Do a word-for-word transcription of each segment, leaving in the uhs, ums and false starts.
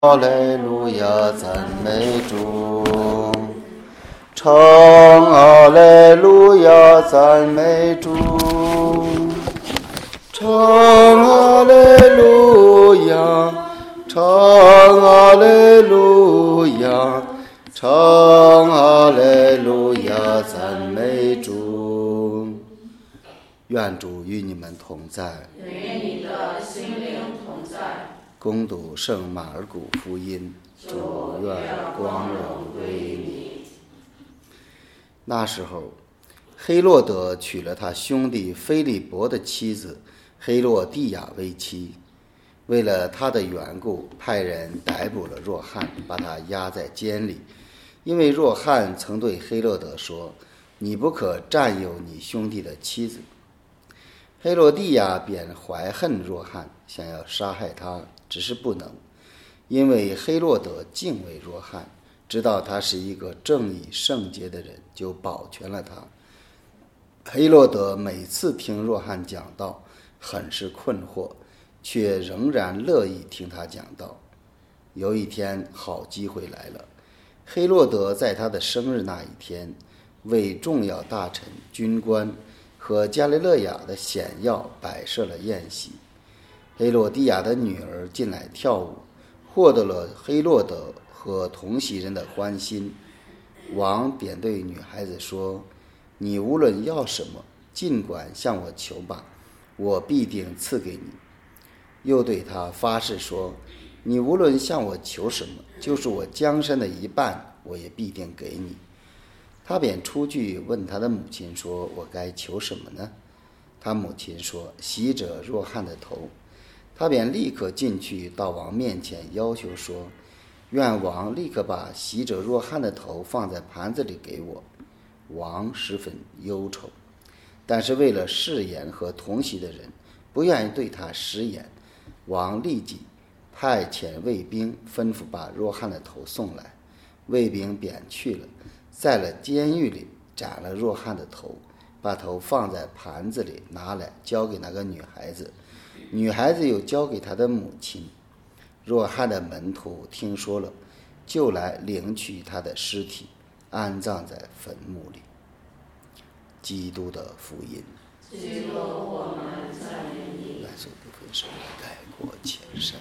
哈利路亚，赞美主！唱哈利路亚，赞美主！唱哈利路亚，唱哈利路亚，唱哈利路亚，赞美主！愿主与你们同在， 与你的心灵同在。 恭读圣马尔谷福音，主愿光荣归你。那时候，黑落德娶了他兄弟菲利伯的妻子黑落地亚为妻，为了他的缘故，派人逮捕了若翰，把他押在监里。因为若翰曾对黑落德说：“你不可占有你兄弟的妻子。”黑落地亚便怀恨若翰，想要杀害他，只是不能，因为黑落德敬畏若翰，知道他是一个正义圣洁的人，就保全了他。黑落德每次听若翰讲道，很是困惑，却仍然乐意听他讲道。有一天，好机会来了，黑落德在他的生日那一天，为重要大臣、军官和加利勒亚的显要摆设了宴席。黑落地亚的女儿进来跳舞，获得了黑落德和同席人的欢心。王便对女孩子说：“你无论要什么，尽管向我求吧，我必定赐给你。”又对她发誓说：“你无论向我求什么，就是我江山的一半，我也必定给你。”他便出去问他的母亲说：“我该求什么呢？”他母亲说：“洗者若翰的头。”他便立刻进去到王面前，要求说：“愿王立刻把洗者若翰的头放在盘子里给我。”王十分忧愁，但是为了誓言和同席的人，不愿意对他食言。王立即派遣卫兵，吩咐把若翰的头送来。卫兵便去了，在了监狱里斩了若翰的头，把头放在盘子里，拿来交给那个女孩子。女孩子又交给她的母亲。若翰的门徒听说了，就来领取他的尸体，安葬在坟墓里。基督的福音。 基督，我们赞美你。 来所不分是改过前善。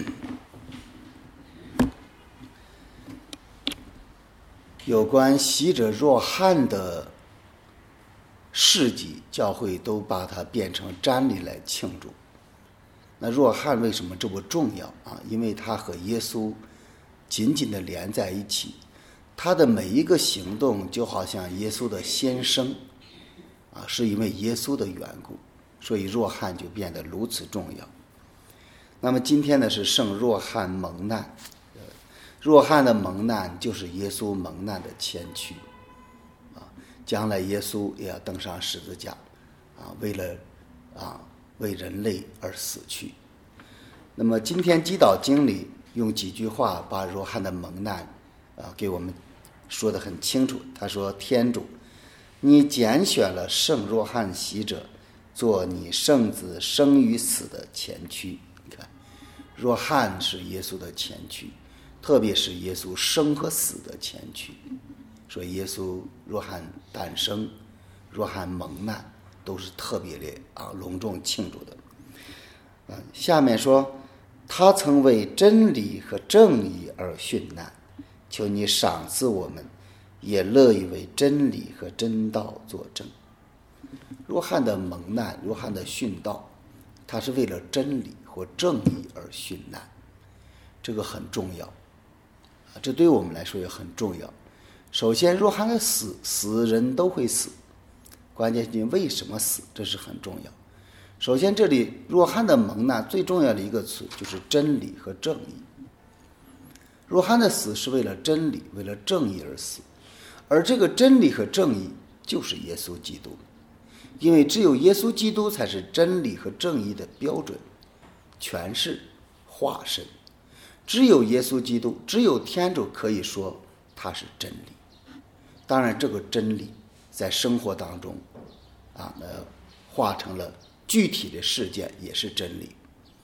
有关洗者若翰的事迹，教会都把它变成瞻礼来庆祝。那若翰为什么这么重要啊？因为他和耶稣紧紧地连在一起，他的每一个行动就好像耶稣的先生啊，是因为耶稣的缘故，所以若翰就变得如此重要。那么今天呢是圣若翰蒙难，若翰的蒙难就是耶稣蒙难的前驱啊，将来耶稣也要登上十字架啊，为了啊为人类而死去。那么今天基祷经里用几句话把若翰的蒙难啊给我们说得很清楚。他说：“天主，你拣选了圣若翰洗者，做你圣子生与死的前驱。”你看，若翰是耶稣的前驱，特别是耶稣生和死的前驱。所以耶稣若翰诞生，若翰蒙难，都是特别的啊隆重庆祝的。啊，下面说，他曾为真理和正义而殉难，求你赏赐我们，也乐意为真理和真道作证。若翰的蒙难，若翰的殉道，他是为了真理或正义而殉难，这个很重要啊，这对我们来说也很重要。首先，若翰的死，死人都会死，关键是为什么死，这是很重要。首先，这里若翰的蒙难最重要的一个词就是真理和正义。若翰的死是为了真理，为了正义而死，而这个真理和正义就是耶稣基督，因为只有耶稣基督才是真理和正义的标准、诠释、化身。只有耶稣基督，只有天主可以说他是真理。当然，这个真理在生活当中啊，呃，化成了具体的事件，也是真理。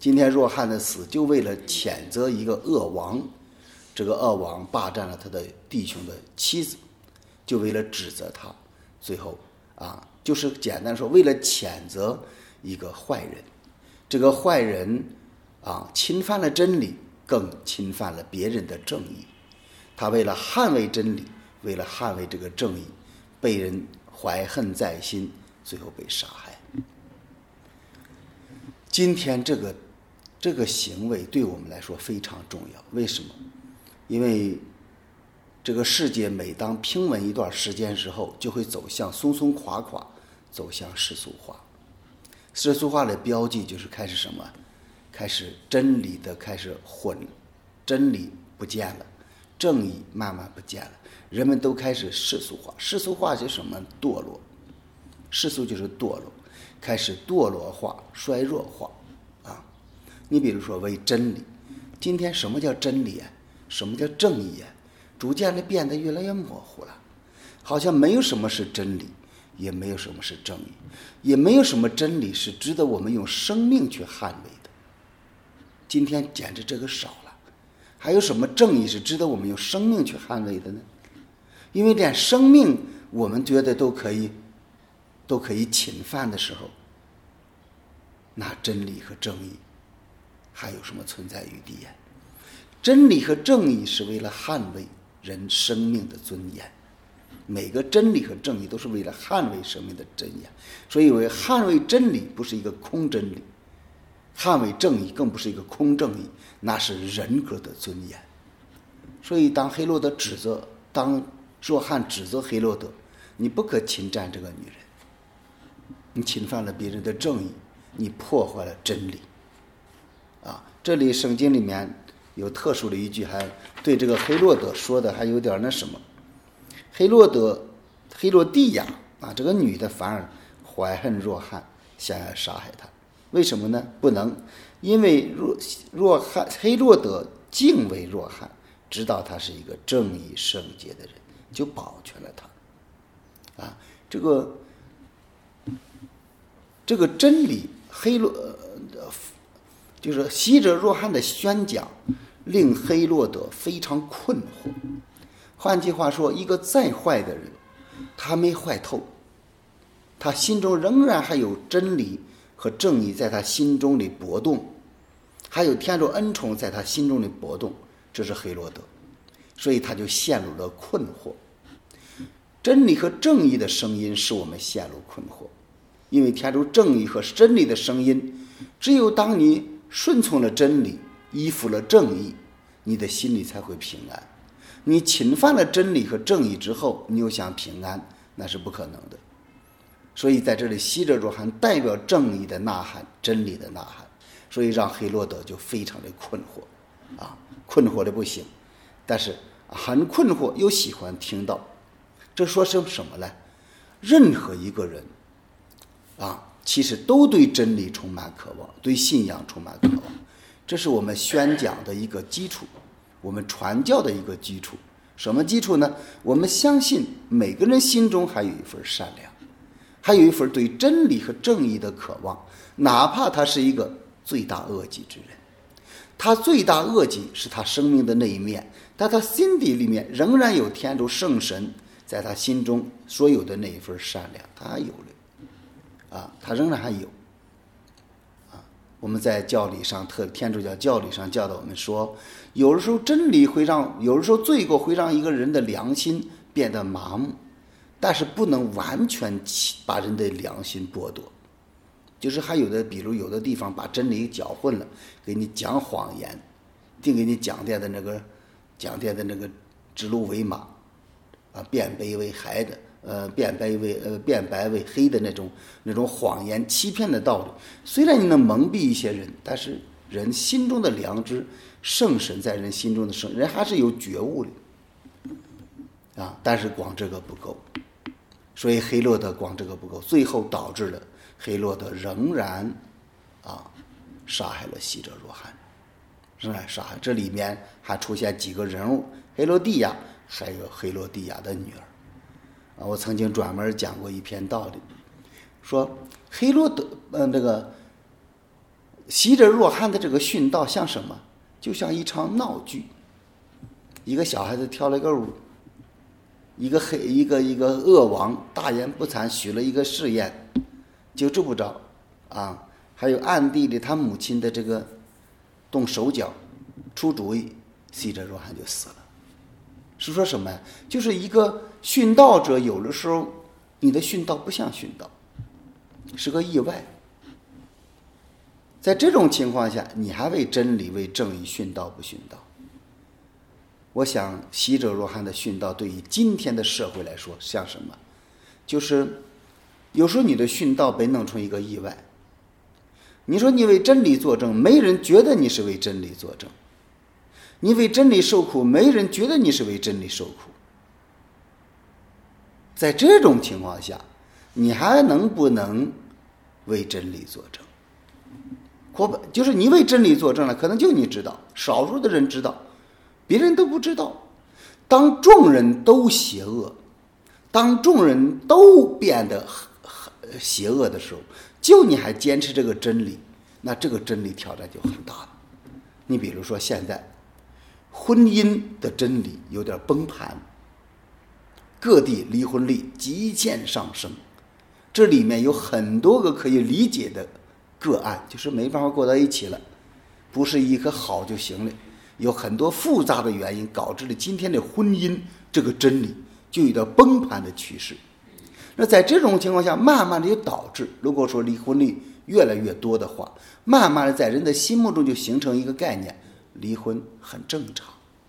今天若翰的死就为了谴责一个恶王，这个恶王霸占了他的弟兄的妻子，就为了指责他，最后啊，就是简单说，为了谴责一个坏人，这个坏人啊，侵犯了真理，更侵犯了别人的正义。他为了捍卫真理，为了捍卫这个正义，被人怀恨在心，最后被杀害。今天这个这个行为对我们来说非常重要，为什么？因为这个世界每当平稳一段时间之后，就会走向松松垮垮，走向世俗化。世俗化的标记就是开始什么？开始真理的开始混，真理不见了，正义慢慢不见了，人们都开始世俗化。世俗化是什么？堕落。世俗就是堕落，开始堕落化、衰弱化啊！你比如说为真理，今天什么叫真理啊？什么叫正义啊？逐渐的变得越来越模糊了，好像没有什么是真理，也没有什么是正义，也没有什么真理是值得我们用生命去捍卫的。今天简直这个少了，还有什么正义是值得我们用生命去捍卫的呢？因为连生命我们觉得都可以都可以侵犯的时候，那真理和正义还有什么存在余地呀？真理和正义是为了捍卫人生命的尊严，每个真理和正义都是为了捍卫生命的尊严。所以为捍卫真理不是一个空真理，捍卫正义更不是一个空正义，那是人格的尊严。所以当黑洛德指责当若翰指责黑洛德，你不可侵占这个女人，你侵犯了别人的正义，你破坏了真理啊！这里圣经里面有特殊的一句，还对这个黑洛德说的还有点那什么。黑洛德黑洛蒂亚啊，这个女的反而怀恨若翰，想要杀害他。为什么呢？不能，因为若若翰黑洛德敬畏若翰，知道他是一个正义圣洁的人，就保全了他啊。这个这个真理，黑洛就是西哲若翰的宣讲，令黑洛德非常困惑。换句话说，一个再坏的人，他没坏透，他心中仍然还有真理和正义在他心中里搏动，还有天主恩宠在他心中里搏动，这是黑洛德，所以他就陷入了困惑。真理和正义的声音使我们陷入困惑，因为天主正义和真理的声音，只有当你顺从了真理，依附了正义，你的心里才会平安。你侵犯了真理和正义之后，你又想平安，那是不可能的。所以在这里，西哲若翰代表正义的呐喊，真理的呐喊，所以让黑洛德就非常的困惑啊，困惑的不行，但是很困惑又喜欢听到。这说成什么呢？任何一个人啊，其实都对真理充满渴望，对信仰充满渴望，这是我们宣讲的一个基础，我们传教的一个基础。什么基础呢？我们相信每个人心中还有一份善良，还有一份对真理和正义的渴望，哪怕他是一个罪大恶极之人，他罪大恶极是他生命的那一面，但他心底里面仍然有天主圣神在他心中所有的那一份善良，他还有了啊，他仍然还有啊。我们在教理上，特天主教教理上教导我们说，有的时候真理会让，有的时候罪过会让一个人的良心变得麻木，但是不能完全把人的良心剥夺。就是还有的，比如有的地方把真理搅混了，给你讲谎言，定给你讲点的那个讲点的那个指鹿为马啊，变白为黑的，呃，变白为呃变白为黑的那种那种谎言欺骗的道理。虽然你能蒙蔽一些人，但是人心中的良知，圣神在人心中的圣，人还是有觉悟的啊。但是光这个不够，所以黑洛德光这个不够，最后导致了黑洛德仍然啊杀害了西哲若翰，仍然杀害。这里面还出现几个人物，黑洛蒂亚，还有黑洛蒂亚的女儿啊。我曾经专门讲过一篇道理，说黑洛德呃那个习者若翰的这个殉道像什么？就像一场闹剧。一个小孩子跳了个舞，一个黑一个一个恶王大言不惭许了一个誓言，就这么着啊，还有暗地里他母亲的这个动手脚出主意，习者若翰就死了。是说什么呀？就是一个殉道者，有的时候你的殉道不像殉道，是个意外。在这种情况下，你还为真理为正义殉道不殉道？我想习者若翰的殉道对于今天的社会来说像什么？就是有时候你的殉道被弄成一个意外。你说你为真理作证，没人觉得你是为真理作证；你为真理受苦，没人觉得你是为真理受苦。在这种情况下，你还能不能为真理作证？或不就是你为真理作证了，可能就你知道，少数的人知道，别人都不知道。当众人都邪恶，当众人都变得邪恶的时候，就你还坚持这个真理，那这个真理挑战就很大了。你比如说现在婚姻的真理有点崩盘，各地离婚率极渐上升，这里面有很多个可以理解的个案，就是没办法过到一起了，不是一个好就行了，有很多复杂的原因导致了今天的婚姻这个真理就有点崩盘的趋势。那在这种情况下，慢慢的就导致，如果说离婚率越来越多的话，慢慢的在人的心目中就形成一个概念，离婚很正常。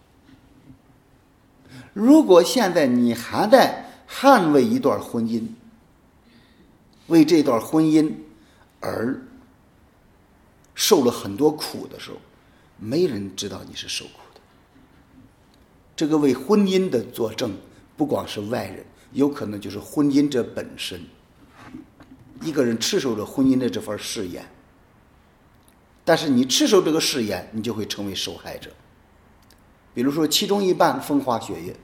如果现在你还在捍卫一段婚姻，为这段婚姻而受了很多苦的时候，没人知道你是受苦的。这个为婚姻的作证，不光是外人，有可能就是婚姻者本身。一个人持守着婚姻的这份誓言，但是你持守这个誓言，你就会成为受害者。比如说其中一半风花雪月，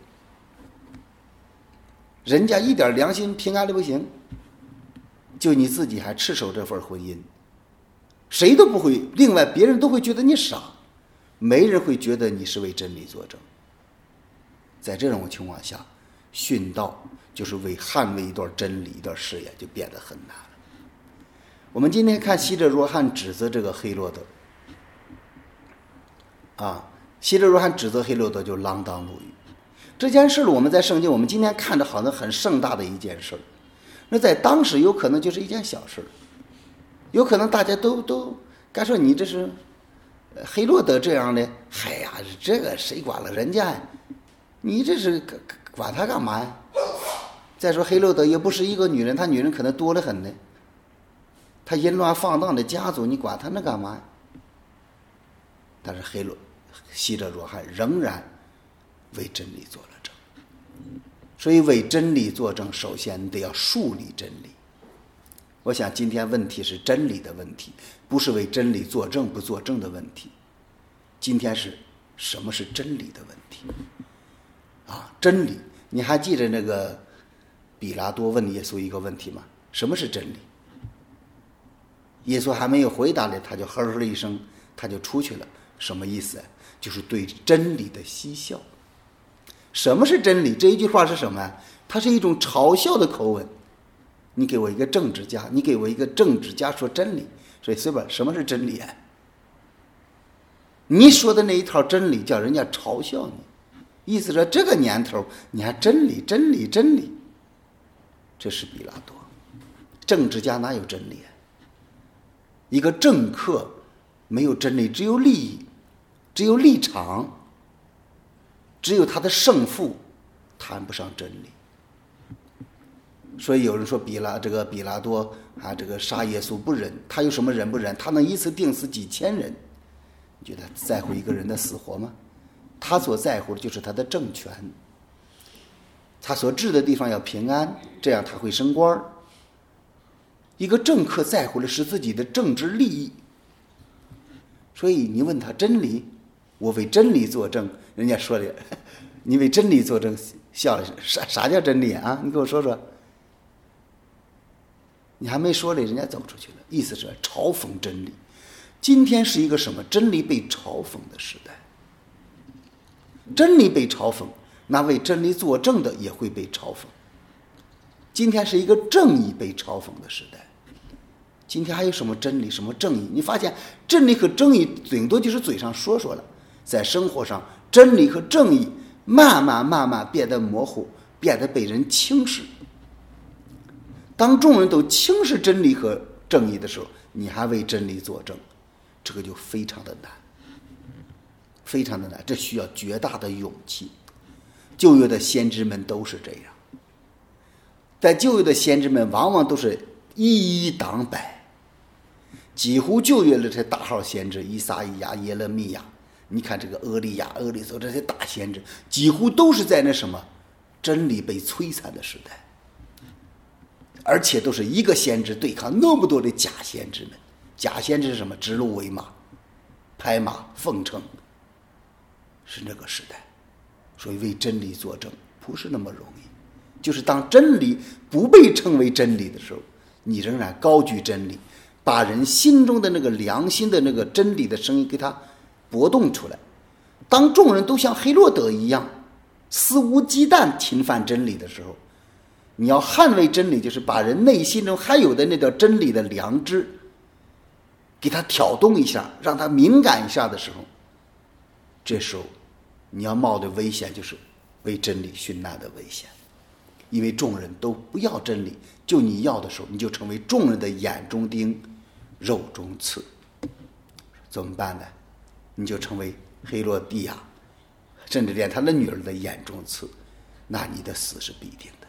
人家一点良心平安的不行，就你自己还持守这份婚姻，谁都不会，另外别人都会觉得你傻，没人会觉得你是为真理作证。在这种情况下，殉道就是为捍卫一段真理一段誓言，就变得很难了。我们今天看习者若翰指责这个黑落德啊，习者若翰指责黑落德就锒铛入狱。这件事我们在圣经，我们今天看着好像很盛大的一件事，那在当时有可能就是一件小事，有可能大家都都该说你这是黑落德这样的，哎呀，这个谁管了人家呀？你这是管他干嘛呀？再说黑落德也不是一个女人，她女人可能多得很呢，她淫乱放荡的家族，你管她那干嘛呀？但是黑落习者若翰仍然为真理做了证。所以为真理作证，首先得要树立真理。我想今天问题是真理的问题，不是为真理作证不作证的问题。今天是什么是真理的问题啊？真理，你还记得那个比拉多问耶稣一个问题吗？什么是真理？耶稣还没有回答呢，他就呵呵了一声，他就出去了。什么意思？就是对真理的嬉笑。什么是真理？这一句话是什么？它是一种嘲笑的口吻。你给我一个政治家，你给我一个政治家说真理，所以随便什么是真理啊？你说的那一套真理叫人家嘲笑你，意思说这个年头你还真理真理真理，这是比拉多。政治家哪有真理啊？一个政客没有真理，只有利益，只有立场，只有他的胜负，谈不上真理。所以有人说比拉这个比拉多啊，这个杀耶稣不忍，他有什么忍不忍？他能一次定死几千人，你觉得在乎一个人的死活吗？他所在乎的就是他的政权，他所治的地方要平安，这样他会升官。一个政客在乎的是自己的政治利益，所以你问他真理，我为真理作证，人家说的你为真理作证，笑了，啥啥叫真理啊？你给我说说。你还没说嘞，人家走出去了，意思是嘲讽真理。 今天是一个什么？真理被嘲讽的时代。真理被嘲讽，那为真理作证的也会被嘲讽。今天是一个正义被嘲讽的时代。今天还有什么真理，什么正义？你发现真理和正义顶多就是嘴上说说了，在生活上，真理和正义慢慢慢慢变得模糊，变得被人轻视。当众人都轻视真理和正义的时候，你还为真理作证，这个就非常的难，非常的难，这需要绝大的勇气。旧约的先知们都是这样，在旧约的先知们往往都是一一当百，几乎旧约的这些大号先知，以撒以亚、耶勒米亚，你看这个俄利亚、俄利索这些大先知，几乎都是在那什么真理被摧残的时代，而且都是一个先知对抗那么多的假先知们。假先知是什么？指鹿为马，拍马奉承，是那个时代。所以为真理作证不是那么容易，就是当真理不被称为真理的时候，你仍然高举真理，把人心中的那个良心的那个真理的声音给它搏动出来。当众人都像黑落德一样肆无忌惮侵犯真理的时候，你要捍卫真理，就是把人内心中还有的那条真理的良知给他挑动一下，让他敏感一下的时候，这时候你要冒的危险就是为真理殉难的危险。因为众人都不要真理，就你要的时候，你就成为众人的眼中钉肉中刺。怎么办呢？你就成为黑落地亚，甚至连他的女儿的眼中刺，那你的死是必定的。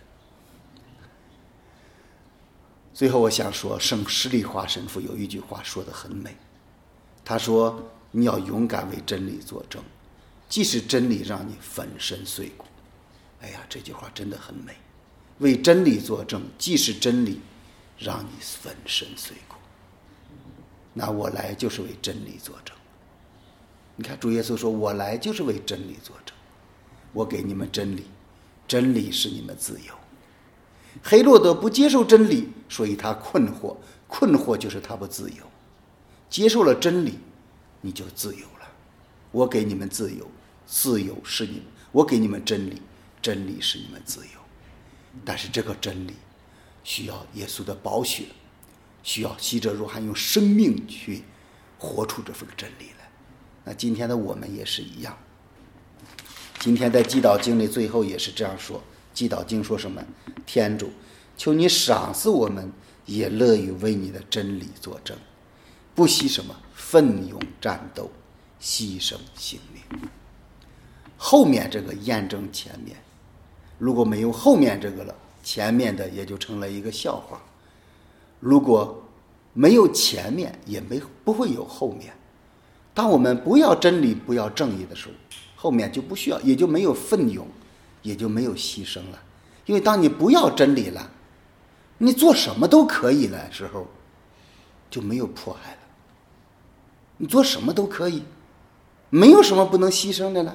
最后我想说，圣施礼华神父有一句话说得很美，他说你要勇敢为真理作证，即使真理让你粉身碎骨。哎呀，这句话真的很美，为真理作证，即使真理让你粉身碎骨。那我来就是为真理作证。你看主耶稣说，我来就是为真理作证，我给你们真理，真理使你们自由。黑落德不接受真理，所以他困惑，困惑就是他不自由。接受了真理，你就自由了。我给你们自由，自由是你们，我给你们真理，真理是你们自由。但是这个真理需要耶稣的宝血，需要希者若翰用生命去活出这份真理来。那今天的我们也是一样，今天在祈祷经里最后也是这样说，祈祷经说什么？天主，求你赏赐我们，也乐于为你的真理作证，不惜什么奋勇战斗，牺牲性命。后面这个验证前面，如果没有后面这个了，前面的也就成了一个笑话。如果没有前面，也没不会有后面。当我们不要真理，不要正义的时候，后面就不需要，也就没有奋勇，也就没有牺牲了。因为当你不要真理了，你做什么都可以了时候，就没有迫害了。你做什么都可以，没有什么不能牺牲的了。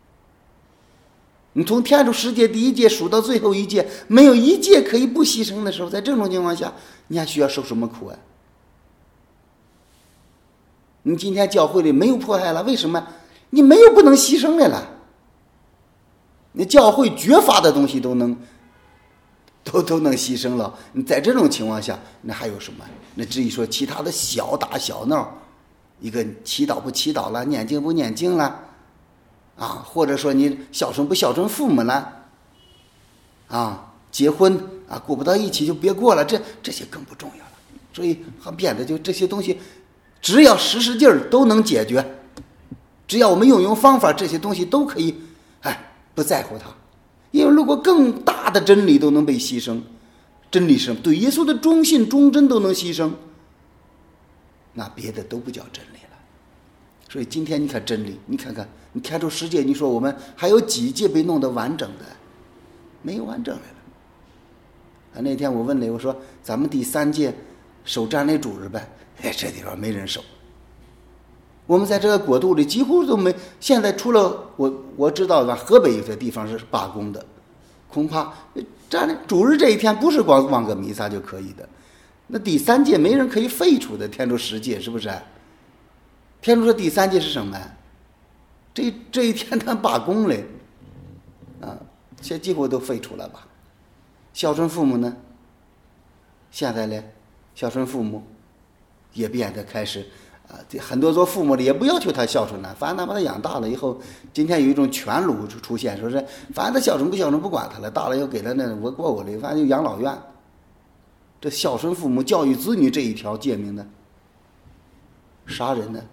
你从天主世界第一届数到最后一届，没有一届可以不牺牲的时候，在这种情况下，你还需要受什么苦啊？你今天教会里没有迫害了，为什么？你没有不能牺牲的了。你教会绝发的东西都能都都能牺牲了，你在这种情况下，那还有什么？那至于说其他的小打小闹，一个祈祷不祈祷了，念经不念经了，啊，或者说你孝顺不孝顺父母了，啊，结婚啊过不到一起就别过了，这这些更不重要了。所以还变得就这些东西，只要使使劲儿都能解决，只要我们用用方法，这些东西都可以，哎，不在乎它。因为如果更大的真理都能被牺牲，真理是对耶稣的忠信忠贞都能牺牲，那别的都不叫真理了。所以今天你看真理，你看看你看出世界，你说我们还有几届被弄得完整的？没有完整来了。啊，那天我问了，我说咱们第三届守占领主日呗，哎，这地方没人守。我们在这个国度里几乎都没，现在除了我我知道吧，河北有些地方是罢工的，恐怕占领主日这一天不是光望个弥撒就可以的。那第三届没人可以废除的，天主十诫是不是？ 天主说第三诫是什么呀？这这一天他罢工嘞，啊，现在几乎都废除了吧？孝顺父母呢？现在呢，孝顺父母也变得开始啊，很多做父母的也不要求他孝顺了，反正他把他养大了以后，今天有一种全鲁出现，说是反正他孝顺不孝顺不管他了，大了又给他那我过我的，反正就养老院。这孝顺父母、教育子女这一条诫命呢，杀人呢，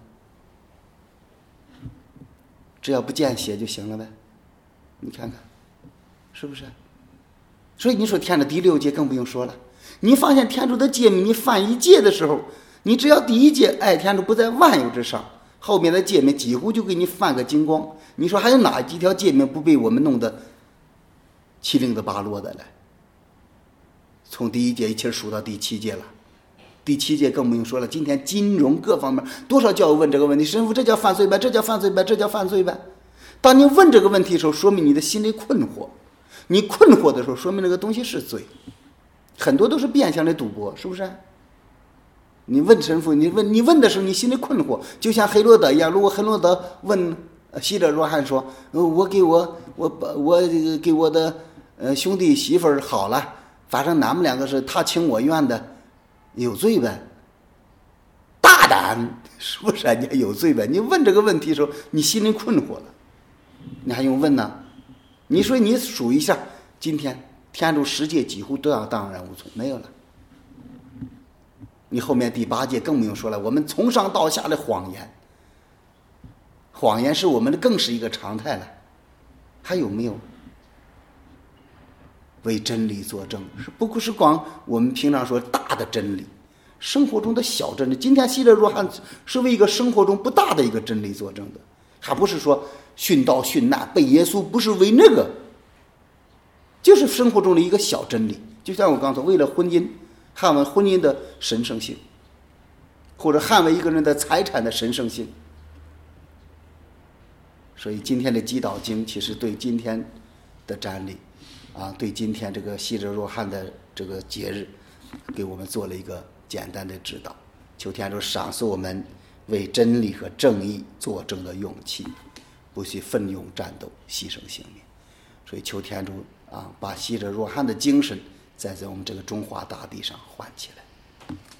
只要不见血就行了呗，你看看，是不是？所以你说天主第六诫更不用说了。你发现天主的诫命，你犯一诫的时候，你只要第一诫爱天主不在万有之上，后面的诫命几乎就给你翻个精光。你说还有哪几条诫命不被我们弄得七零的八落的了？从第一诫一起数到第七诫了，第七诫更不用说了。今天金融各方面多少教友问这个问题，神父这叫犯罪呗，这叫犯罪呗，这叫犯罪呗。当你问这个问题的时候，说明你的心里困惑。你困惑的时候，说明这个东西是罪。很多都是变相的赌博，是不是？你问神父，你问你问的时候，你心里困惑，就像黑罗德一样。如果黑罗德问希者若翰说：“呃、我给我我我给我的呃兄弟媳妇儿好了，反正咱们两个是他情我愿的，有罪呗？”大胆，是不是？你有罪呗？你问这个问题的时候，你心里困惑了，你还用问呢？你说你数一下，今天天主十诫几乎都要荡然无存，没有了。你后面第八诫更不用说了，我们从上到下的谎言，谎言是我们的更是一个常态了。还有没有为真理作证？是不是光我们平常说大的真理，生活中的小真理？今天希勒若翰是为一个生活中不大的一个真理作证的，还不是说殉道殉难被耶稣，不是为那个，就是生活中的一个小真理。就像我刚才说，为了婚姻，捍卫婚姻的神圣性，或者捍卫一个人的财产的神圣性。所以今天的祈祷经其实对今天的瞻礼啊，对今天这个希勒若翰的这个节日，给我们做了一个简单的指导。求天主赏赐我们为真理和正义作证的勇气，不惜奋勇战斗，牺牲性命。所以求天主啊，把希勒若翰的精神再在我们这个中华大地上唤起来。